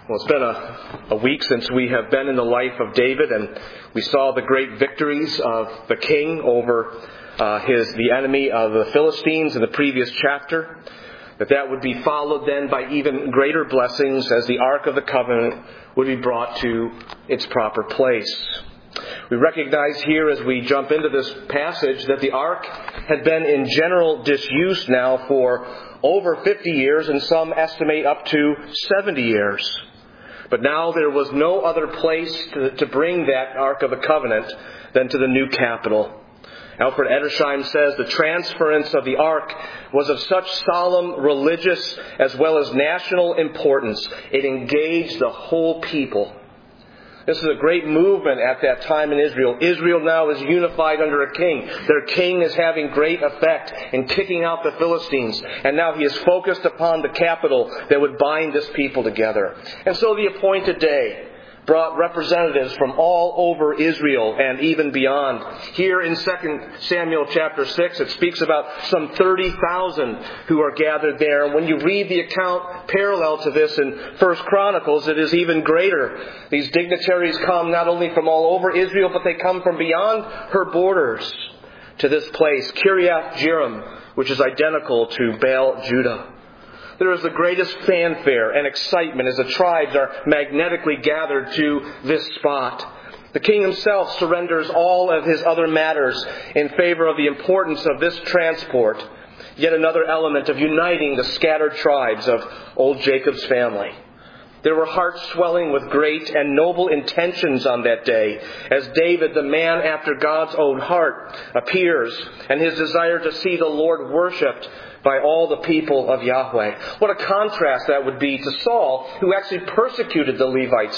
Well, it's been a week since we have been in the life of David, and we saw the great victories of the king over the enemy of the Philistines in the previous chapter. That would be followed then by even greater blessings as the Ark of the Covenant would be brought to its proper place. We recognize here as we jump into this passage that the Ark had been in general disuse now for over 50 years, and some estimate up to 70 years. But now there was no other place to bring that Ark of the Covenant than to the new capital. Alfred Edersheim says the transference of the Ark was of such solemn religious as well as national importance. It engaged the whole people. This is a great movement at that time in Israel. Israel now is unified under a king. Their king is having great effect in kicking out the Philistines. And now he is focused upon the capital that would bind this people together. And so the appointed day brought representatives from all over Israel and even beyond. Here in 2 Samuel chapter 6, it speaks about some 30,000 who are gathered there. And when you read the account parallel to this in 1 Chronicles, it is even greater. These dignitaries come not only from all over Israel, but they come from beyond her borders to this place, Kiriath Jearim, which is identical to Baal Judah. There is the greatest fanfare and excitement as the tribes are magnetically gathered to this spot. The king himself surrenders all of his other matters in favor of the importance of this transport, yet another element of uniting the scattered tribes of old Jacob's family. There were hearts swelling with great and noble intentions on that day as David, the man after God's own heart, appears, and his desire to see the Lord worshipped by all the people of Yahweh. What a contrast that would be to Saul, who actually persecuted the Levites,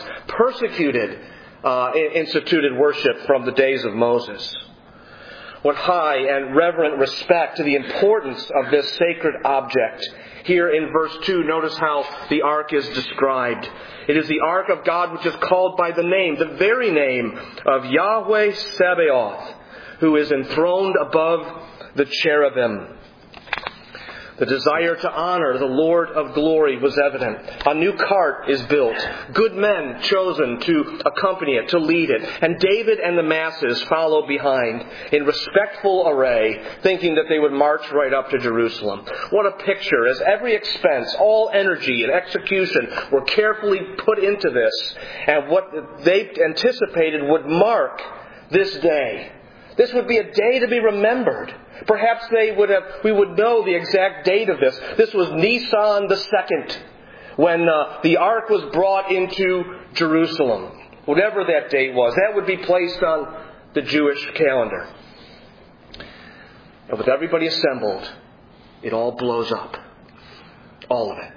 instituted worship from the days of Moses. What high and reverent respect to the importance of this sacred object. Here in verse 2, notice how the ark is described. It is the ark of God which is called by the name, the very name of Yahweh Sabaoth, who is enthroned above the cherubim. The desire to honor the Lord of glory was evident. A new cart is built. Good men chosen to accompany it, to lead it. And David and the masses follow behind in respectful array, thinking that they would march right up to Jerusalem. What a picture, as every expense, all energy and execution were carefully put into this. And what they anticipated would mark this day. This would be a day to be remembered. Perhaps we would know the exact date of this. This was Nisan the 2nd, when the ark was brought into Jerusalem. Whatever that date was, that would be placed on the Jewish calendar. And with everybody assembled, it all blows up. All of it.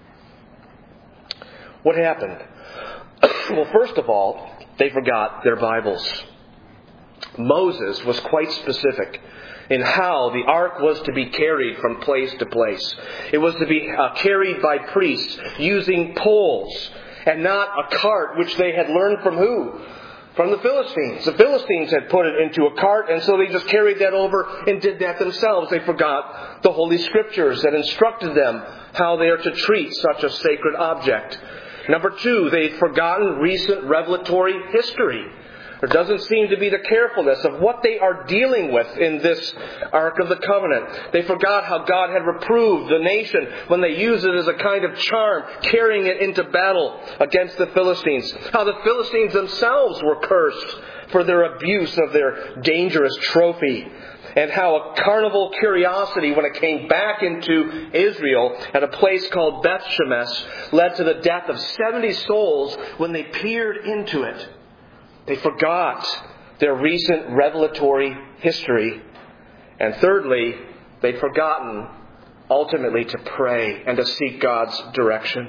What happened? Well, first of all, they forgot their Bibles. Moses was quite specific in how the ark was to be carried from place to place. It was to be carried by priests using poles and not a cart, which they had learned from who? From the Philistines. The Philistines had put it into a cart, and so they just carried that over and did that themselves. They forgot the Holy Scriptures that instructed them how they are to treat such a sacred object. Number 2, they'd forgotten recent revelatory history. There doesn't seem to be the carefulness of what they are dealing with in this Ark of the Covenant. They forgot how God had reproved the nation when they used it as a kind of charm, carrying it into battle against the Philistines. How the Philistines themselves were cursed for their abuse of their dangerous trophy. And how a carnival curiosity, when it came back into Israel at a place called Beth Shemesh, led to the death of 70 souls when they peered into it. They forgot their recent revelatory history. And thirdly, they'd forgotten ultimately to pray and to seek God's direction.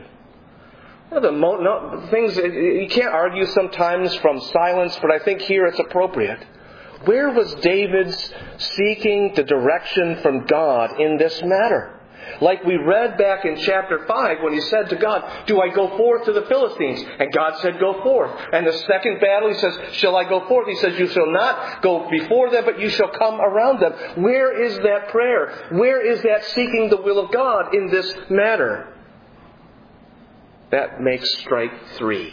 Things you can't argue sometimes from silence, but I think here it's appropriate. Where was David's seeking the direction from God in this matter? Like we read back in chapter 5 when he said to God, do I go forth to the Philistines? And God said, go forth. And the second battle, he says, shall I go forth? He says, you shall not go before them, but you shall come around them. Where is that prayer? Where is that seeking the will of God in this matter? That makes strike 3.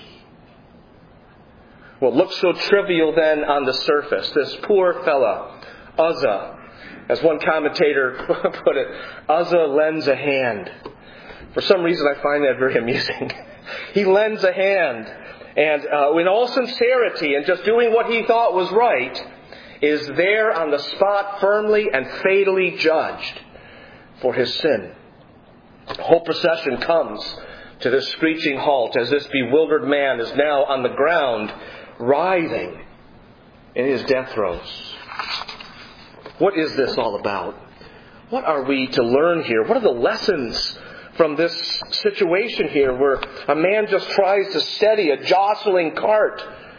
What looks so trivial then on the surface, this poor fella, Uzzah, as one commentator put it, Uzzah lends a hand. For some reason I find that very amusing. He lends a hand, and in all sincerity and just doing what he thought was right, is there on the spot firmly and fatally judged for his sin. The whole procession comes to this screeching halt as this bewildered man is now on the ground, writhing in his death throes. What is this all about? What are we to learn here? What are the lessons from this situation here where a man just tries to steady a jostling cart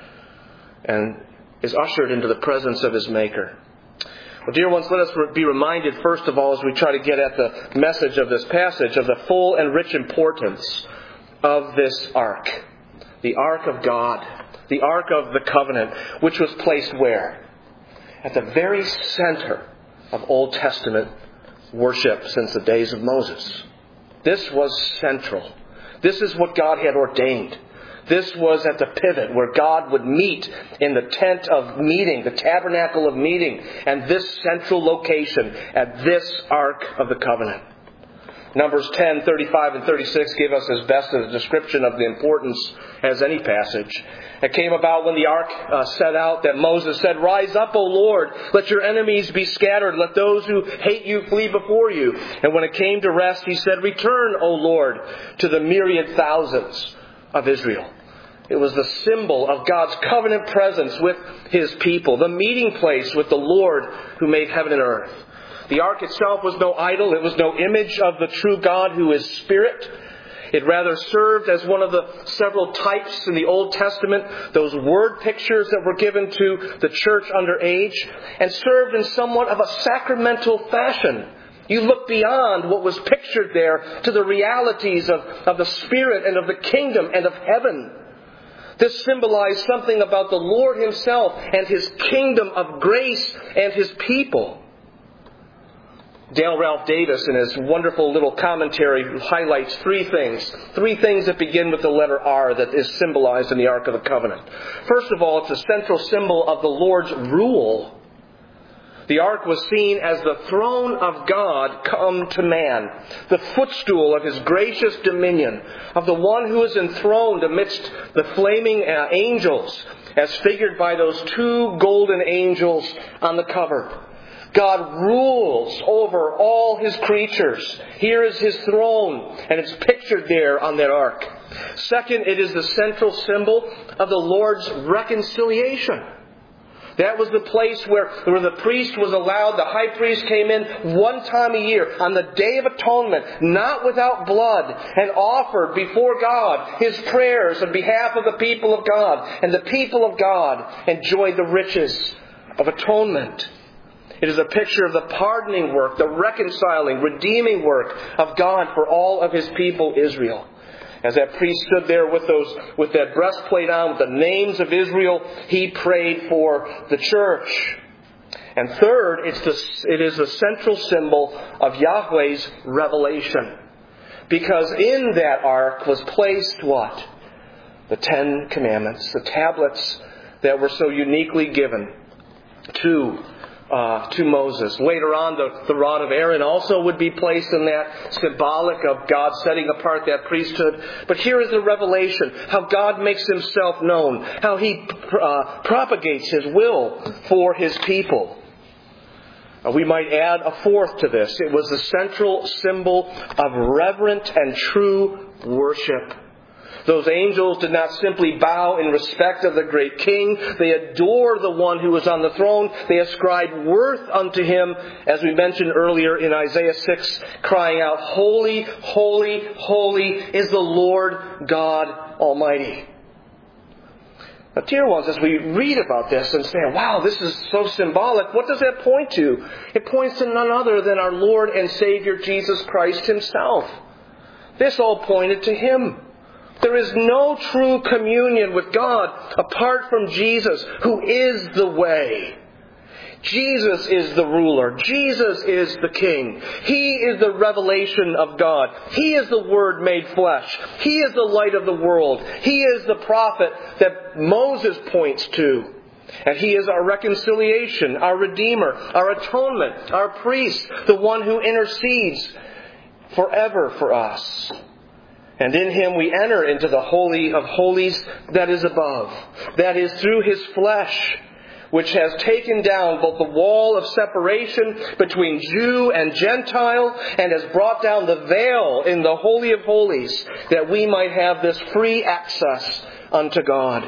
and is ushered into the presence of his Maker? Well, dear ones, let us be reminded, first of all, as we try to get at the message of this passage, of the full and rich importance of this ark. The ark of God. The ark of the covenant, which was placed where? At the very center of Old Testament worship since the days of Moses. This was central. This is what God had ordained. This was at the pivot where God would meet in the tent of meeting, the tabernacle of meeting, and this central location at this ark of the covenant. Numbers 10, 35, and 36 give us as best a description of the importance as any passage. It came about when the ark set out that Moses said, "Rise up, O Lord, let your enemies be scattered, let those who hate you flee before you." And when it came to rest, he said, "Return, O Lord, to the myriad thousands of Israel." It was the symbol of God's covenant presence with His people, the meeting place with the Lord who made heaven and earth. The ark itself was no idol. It was no image of the true God who is Spirit. It rather served as one of the several types in the Old Testament, those word pictures that were given to the church under age, and served in somewhat of a sacramental fashion. You look beyond what was pictured there to the realities of the Spirit and of the kingdom and of heaven. This symbolized something about the Lord Himself and His kingdom of grace and His people. Dale Ralph Davis, in his wonderful little commentary, highlights three things that begin with the letter R that is symbolized in the Ark of the Covenant. First of all, it's a central symbol of the Lord's rule. The Ark was seen as the throne of God come to man, the footstool of His gracious dominion, of the one who is enthroned amidst the flaming angels, as figured by those two golden angels on the cover. God rules over all His creatures. Here is His throne, and it's pictured there on that ark. Second, it is the central symbol of the Lord's reconciliation. That was the place where the priest was allowed, the high priest came in one time a year on the Day of Atonement, not without blood, and offered before God His prayers on behalf of the people of God. And the people of God enjoyed the riches of atonement. It is a picture of the pardoning work, the reconciling, redeeming work of God for all of His people, Israel. As that priest stood there with that breastplate on, with the names of Israel, he prayed for the church. And third, it is the central symbol of Yahweh's revelation. Because in that ark was placed what? The 10 Commandments, the tablets that were so uniquely given to Moses. Later on, the rod of Aaron also would be placed in that, symbolic of God setting apart that priesthood. But here is the revelation, how God makes Himself known, how He propagates His will for His people. We might add a fourth to this. It was the central symbol of reverent and true worship. Those angels did not simply bow in respect of the great King. They adore the one who is on the throne. They ascribe worth unto Him, as we mentioned earlier in Isaiah 6, crying out, "Holy, holy, holy is the Lord God Almighty." Now, dear ones, as we read about this and say, wow, this is so symbolic, what does that point to? It points to none other than our Lord and Savior Jesus Christ Himself. This all pointed to Him. There is no true communion with God apart from Jesus, who is the way. Jesus is the ruler. Jesus is the King. He is the revelation of God. He is the Word made flesh. He is the light of the world. He is the prophet that Moses points to. And He is our reconciliation, our Redeemer, our atonement, our priest, the one who intercedes forever for us. And in Him we enter into the Holy of Holies that is above. That is through His flesh, which has taken down both the wall of separation between Jew and Gentile and has brought down the veil in the Holy of Holies, that we might have this free access unto God.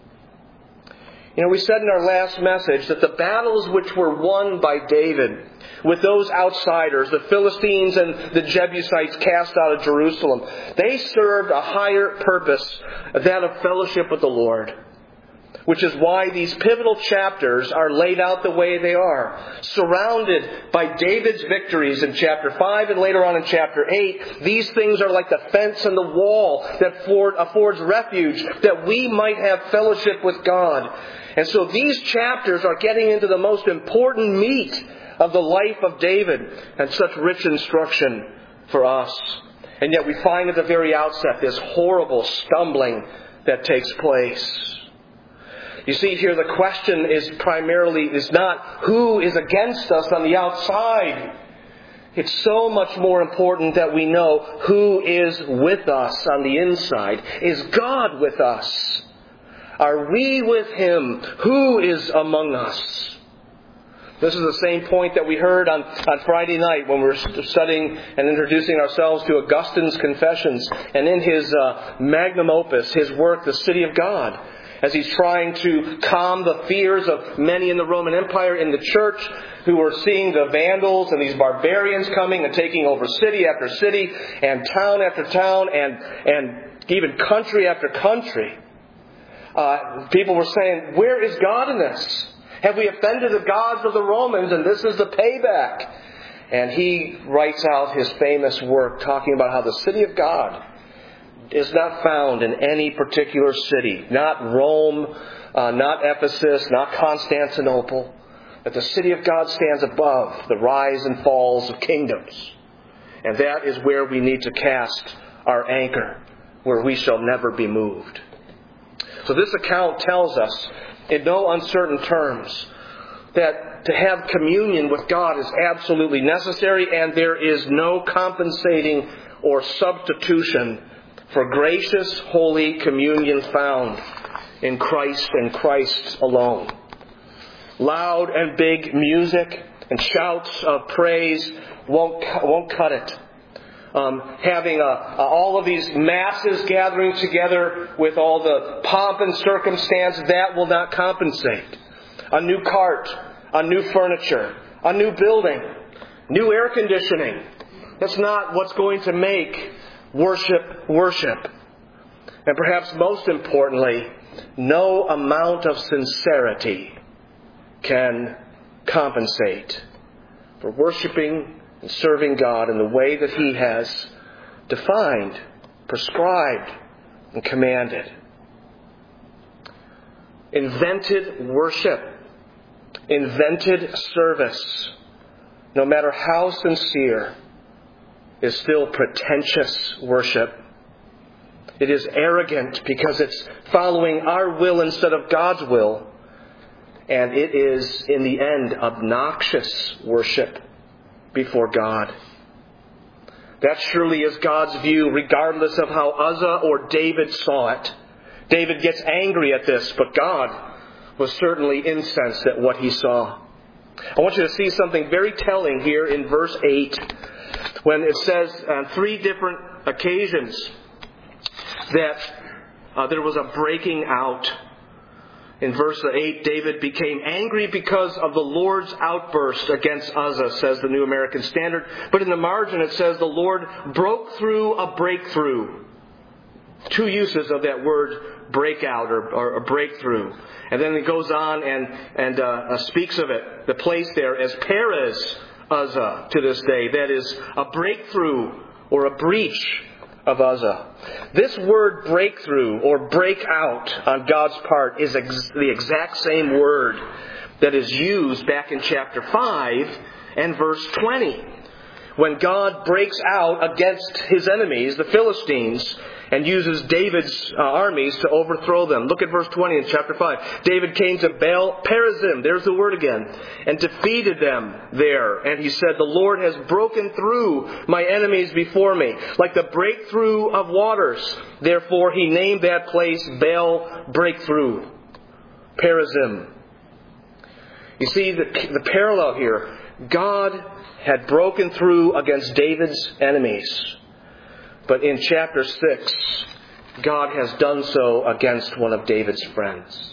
We said in our last message that the battles which were won by David with those outsiders, the Philistines and the Jebusites cast out of Jerusalem, they served a higher purpose, that of fellowship with the Lord. Which is why these pivotal chapters are laid out the way they are. Surrounded by David's victories in chapter 5 and later on in chapter 8. These things are like the fence and the wall that affords refuge, that we might have fellowship with God. And so these chapters are getting into the most important meat of the life of David, and such rich instruction for us. And yet we find at the very outset this horrible stumbling that takes place. You see here, the question is not who is against us on the outside. It's so much more important that we know who is with us on the inside. Is God with us? Are we with Him? Who is among us? This is the same point that we heard on Friday night when we were studying and introducing ourselves to Augustine's Confessions, and in his magnum opus, his work, The City of God, as he's trying to calm the fears of many in the Roman Empire, in the church, who were seeing the Vandals and these barbarians coming and taking over city after city and town after town and even country after country. People were saying, where is God in this? Have we offended the gods of the Romans, and this is the payback? And he writes out his famous work talking about how the city of God is not found in any particular city. Not Rome, not Ephesus, not Constantinople. That the city of God stands above the rise and falls of kingdoms. And that is where we need to cast our anchor, where we shall never be moved. So this account tells us in no uncertain terms that to have communion with God is absolutely necessary, and there is no compensating or substitution for gracious, holy communion found in Christ and Christ alone. Loud and big music and shouts of praise won't cut it. Having all of these masses gathering together with all the pomp and circumstance, that will not compensate. A new cart, a new furniture, a new building, new air conditioning. That's not what's going to make worship. And perhaps most importantly, no amount of sincerity can compensate for worshiping and serving God in the way that He has defined, prescribed, and commanded. Invented worship, invented service, no matter how sincere, is still pretentious worship. It is arrogant because it's following our will instead of God's will. And it is, in the end, obnoxious worship before God. That surely is God's view, regardless of how Uzzah or David saw it. David gets angry at this, but God was certainly incensed at what he saw. I want you to see something very telling here in verse 8, when it says on 3 different occasions that there was a breaking out. In verse 8, David became angry because of the Lord's outburst against Uzzah, says the New American Standard. But in the margin it says the Lord broke through a breakthrough. 2 uses of that word breakout or a breakthrough. And then it goes on and speaks of it, the place there, as Perez Uzzah to this day. That is a breakthrough or a breach of Uzzah. This word breakthrough or break out on God's part is the exact same word that is used back in chapter 5 and verse 20. When God breaks out against his enemies, the Philistines, and uses David's armies to overthrow them. Look at verse 20 in chapter 5. David came to Baal Perazim, there's the word again, and defeated them there. And he said, the Lord has broken through my enemies before me, like the breakthrough of waters. Therefore he named that place Baal Breakthrough, Perazim. You see the parallel here. God had broken through against David's enemies. But in chapter 6, God has done so against one of David's friends.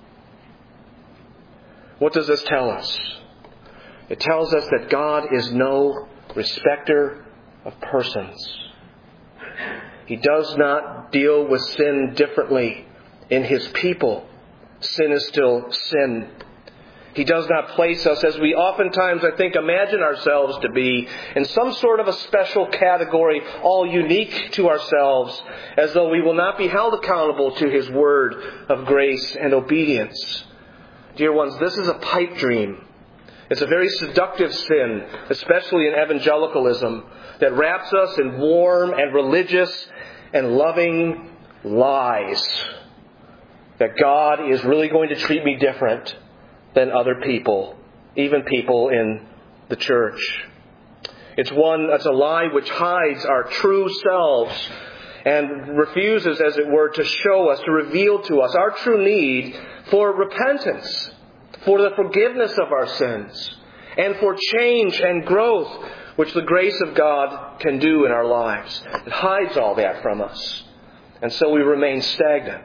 What does this tell us? It tells us that God is no respecter of persons. He does not deal with sin differently in his people. Sin is still sin. He does not place us, as we oftentimes, I think, imagine ourselves to be, in some sort of a special category, all unique to ourselves, as though we will not be held accountable to his word of grace and obedience. Dear ones, this is a pipe dream. It's a very seductive sin, especially in evangelicalism, that wraps us in warm and religious and loving lies. That God is really going to treat me different than other people, even people in the church. It's a lie which hides our true selves and refuses, as it were, to show us, to reveal to us our true need for repentance, for the forgiveness of our sins, and for change and growth, which the grace of God can do in our lives. It hides all that from us, and so we remain stagnant.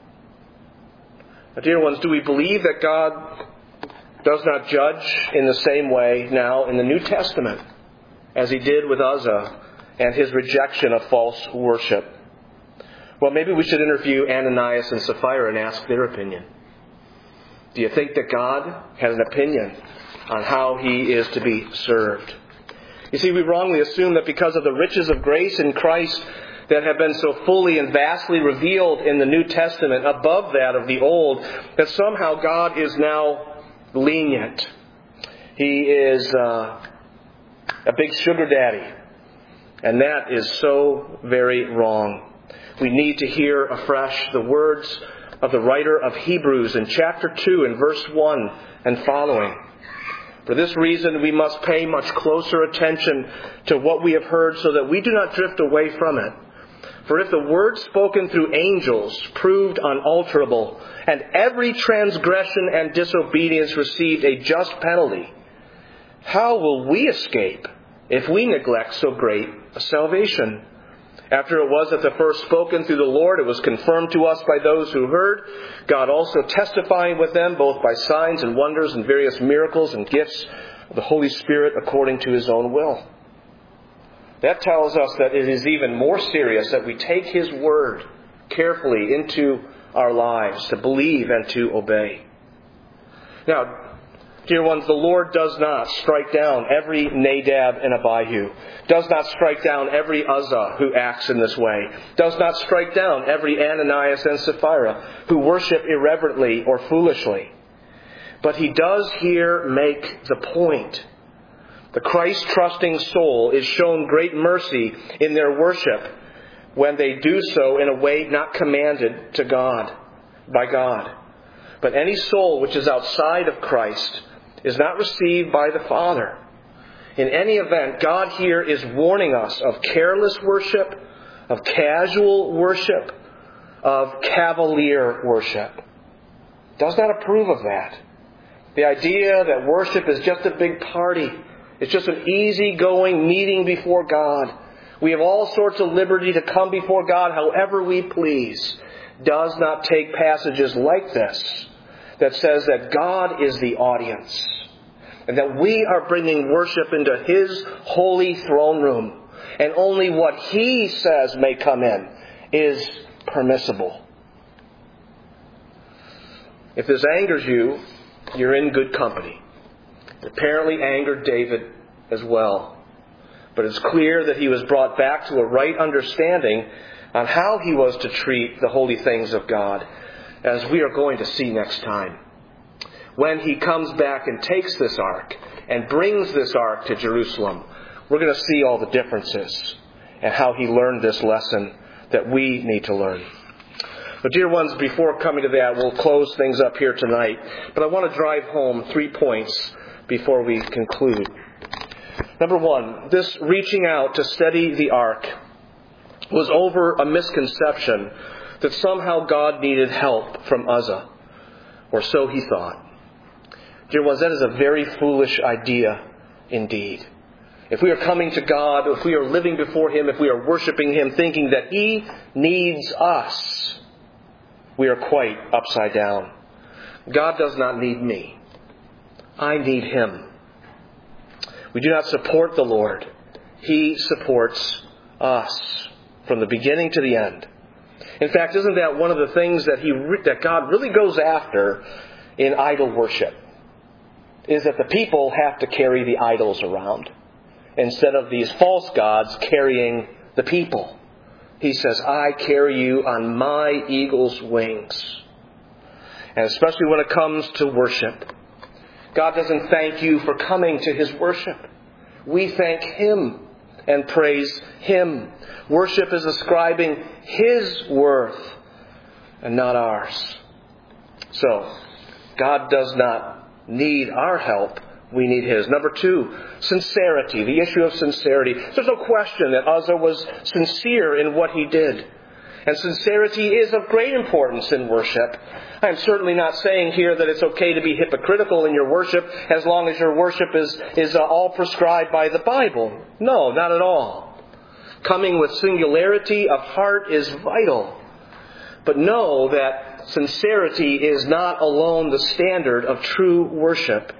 Now, dear ones, do we believe that God does not judge in the same way now in the New Testament as he did with Uzzah and his rejection of false worship? Well, maybe we should interview Ananias and Sapphira and ask their opinion. Do you think that God has an opinion on how he is to be served? You see, we wrongly assume that because of the riches of grace in Christ that have been so fully and vastly revealed in the New Testament above that of the Old, that somehow God is now lenient. He is a big sugar daddy. And that is so very wrong. We need to hear afresh the words of the writer of Hebrews in chapter 2 and verse 1 and following. For this reason we must pay much closer attention to what we have heard so that we do not drift away from it. For if the word spoken through angels proved unalterable, and every transgression and disobedience received a just penalty, how will we escape if we neglect so great a salvation? After it was at the first spoken through the Lord, it was confirmed to us by those who heard, God also testifying with them both by signs and wonders and various miracles and gifts of the Holy Spirit according to his own will. That tells us that it is even more serious that we take his word carefully into our lives to believe and to obey. Now, dear ones, the Lord does not strike down every Nadab and Abihu, does not strike down every Uzzah who acts in this way, does not strike down every Ananias and Sapphira who worship irreverently or foolishly. But he does here make the point. The Christ-trusting soul is shown great mercy in their worship when they do so in a way not commanded to God, by God. But any soul which is outside of Christ is not received by the Father. In any event, God here is warning us of careless worship, of casual worship, of cavalier worship. Does not approve of that. The idea that worship is just a big party. It's just an easy-going meeting before God. We have all sorts of liberty to come before God however we please. Does not take passages like this that says that God is the audience and that we are bringing worship into his holy throne room, and only what he says may come in is permissible. If this angers you, you're in good company. It apparently angered David as well. But it's clear that he was brought back to a right understanding on how he was to treat the holy things of God, as we are going to see next time. When he comes back and takes this ark and brings this ark to Jerusalem, we're going to see all the differences and how he learned this lesson that we need to learn. But dear ones, before coming to that, we'll close things up here tonight. But I want to drive home 3 points before we conclude. Number 1, this reaching out to steady the ark was over a misconception that somehow God needed help from Uzzah, or so he thought. Dear ones, that is a very foolish idea indeed. If we are coming to God, if we are living before Him, if we are worshiping Him, thinking that He needs us, we are quite upside down. God does not need me. I need Him. We do not support the Lord. He supports us from the beginning to the end. In fact, isn't that one of the things that God really goes after in idol worship? Is that the people have to carry the idols around instead of these false gods carrying the people. He says, I carry you on my eagle's wings. And especially when it comes to worship, God doesn't thank you for coming to His worship. We thank Him and praise Him. Worship is ascribing His worth and not ours. So, God does not need our help. We need His. Number 2, sincerity. The issue of sincerity. There's no question that Uzzah was sincere in what he did. And sincerity is of great importance in worship. I am certainly not saying here that it's okay to be hypocritical in your worship as long as your worship is all prescribed by the Bible. No, not at all. Coming with singularity of heart is vital. But know that sincerity is not alone the standard of true worship.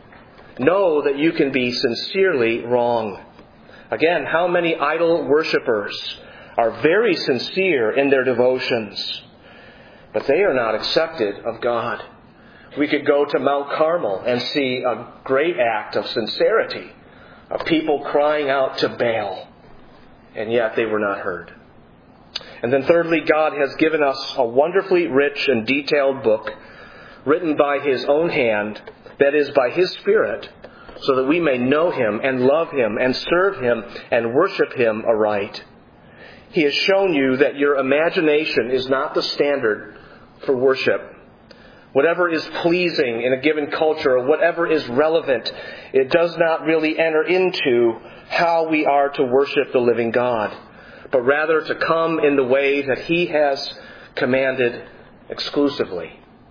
Know that you can be sincerely wrong. Again, how many idol worshippers are very sincere in their devotions, but they are not accepted of God. We could go to Mount Carmel and see a great act of sincerity, of people crying out to Baal, and yet they were not heard. And then thirdly, God has given us a wonderfully rich and detailed book written by His own hand, that is, by His Spirit, so that we may know Him and love Him and serve Him and worship Him aright. He has shown you that your imagination is not the standard for worship. Whatever is pleasing in a given culture, or whatever is relevant, it does not really enter into how we are to worship the living God, but rather to come in the way that He has commanded exclusively.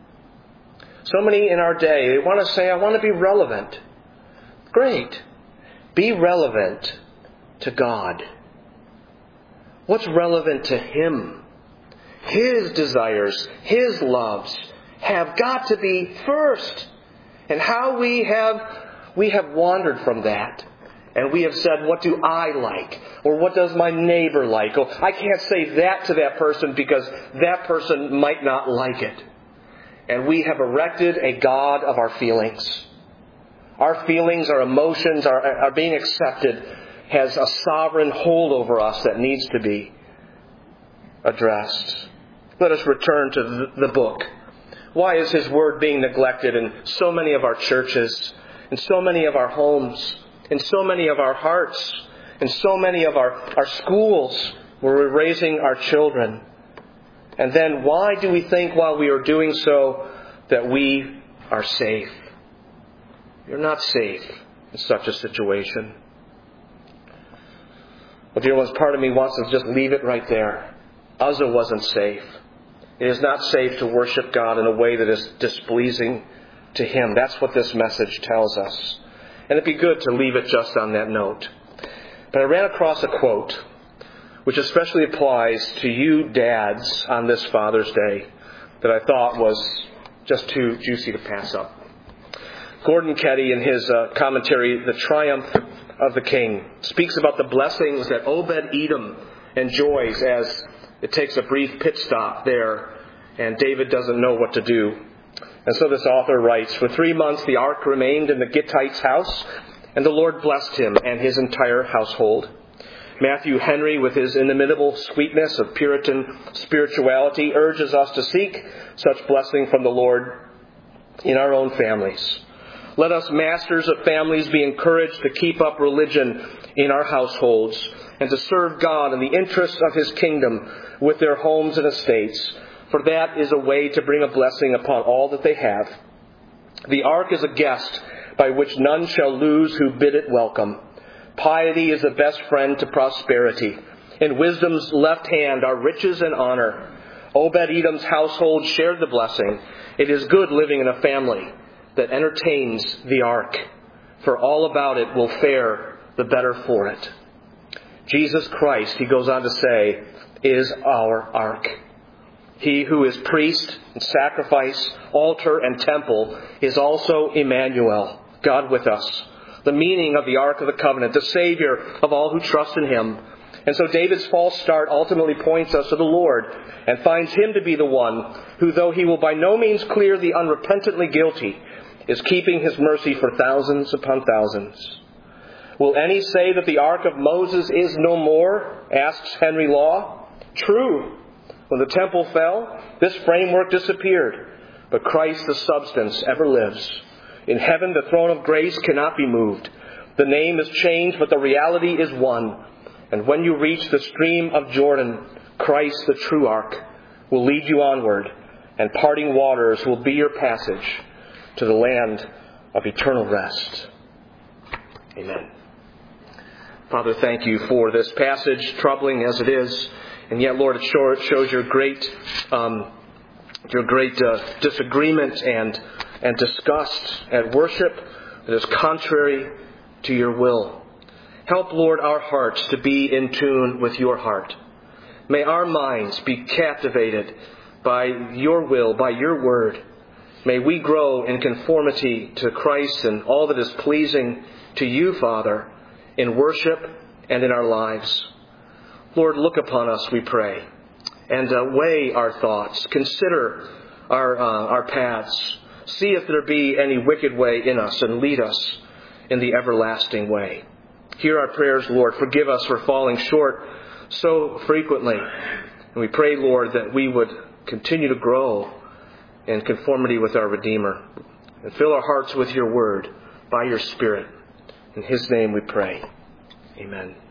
So many in our day, they want to say, I want to be relevant. Great. Be relevant to God. What's relevant to Him? His desires, His loves have got to be first. And how we have wandered from that. And we have said, what do I like? Or what does my neighbor like? Oh, I can't say that to that person because that person might not like it. And we have erected a God of our feelings. Our feelings, our emotions are being accepted, has a sovereign hold over us that needs to be addressed. Let us return to the book. Why is His Word being neglected in so many of our churches, in so many of our homes, in so many of our hearts, in so many of our schools where we're raising our children? And then why do we think while we are doing so that we are safe? You're not safe in such a situation. Well, dear ones, part of me wants to just leave it right there. Uzzah wasn't safe. It is not safe to worship God in a way that is displeasing to Him. That's what this message tells us. And it'd be good to leave it just on that note. But I ran across a quote which especially applies to you dads on this Father's Day that I thought was just too juicy to pass up. Gordon Ketty, in his commentary, The Triumph of the King, speaks about the blessings that Obed-Edom enjoys as it takes a brief pit stop there and David doesn't know what to do. And so this author writes, for 3 months the ark remained in the Gittite's house, And the Lord blessed him and his entire household. Matthew Henry, with his inimitable sweetness of Puritan spirituality, urges us to seek such blessing from the Lord in our own families. Let us, masters of families, be encouraged to keep up religion in our households and to serve God in the interests of His kingdom with their homes and estates, for that is a way to bring a blessing upon all that they have. The ark is a guest by which none shall lose who bid it welcome. Piety is the best friend to prosperity. In wisdom's left hand are riches and honor. Obed-Edom's household shared the blessing. It is good living in a family that entertains the ark, for all about it will fare the better for it. Jesus Christ, he goes on to say, is our ark. He who is priest and sacrifice, altar and temple is also Emmanuel, God with us. The meaning of the Ark of the Covenant, the Savior of all who trust in Him. And so David's false start ultimately points us to the Lord and finds Him to be the one who, though He will by no means clear the unrepentantly guilty, is keeping His mercy for thousands upon thousands. Will any say that the Ark of Moses is no more? Asks Henry Law. True. When the temple fell, this framework disappeared. But Christ, the substance, ever lives. In heaven, the throne of grace cannot be moved. The name is changed, but the reality is one. And when you reach the stream of Jordan, Christ, the true ark, will lead you onward, and parting waters will be your passage to the land of eternal rest. Amen. Father, thank you for this passage, troubling as it is. And yet, Lord, it shows your great disagreement and disgust at worship that is contrary to your will. Help, Lord, our hearts to be in tune with your heart. May our minds be captivated by your will, by your word. May we grow in conformity to Christ and all that is pleasing to you, Father, in worship and in our lives. Lord, look upon us, we pray, and weigh our thoughts. Consider our paths. See if there be any wicked way in us, and lead us in the everlasting way. Hear our prayers, Lord. Forgive us for falling short so frequently. And we pray, Lord, that we would continue to grow in conformity with our Redeemer. And fill our hearts with your word by your Spirit. In His name we pray. Amen.